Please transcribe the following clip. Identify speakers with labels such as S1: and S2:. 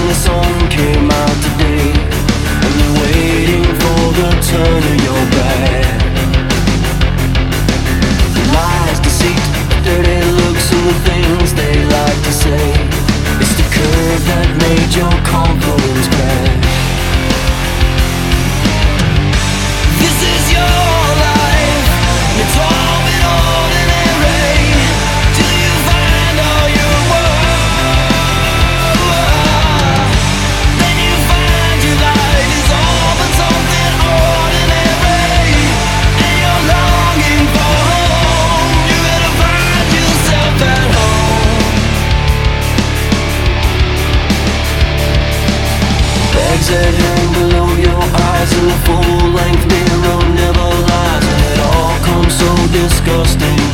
S1: the sun came out today, and you're waiting for the turn of your back. Lies, deceit, dirty looks, and the things they like to say. It's the curve that made your confidence crash. This is your life, it's all been ordinary, till you find all you were. Then you find your life is all but something ordinary, and you're longing for home. You're gonna find yourself at home. Bags that hang below your eyes, and the full-length mirror never lies, and it all comes so disgusting.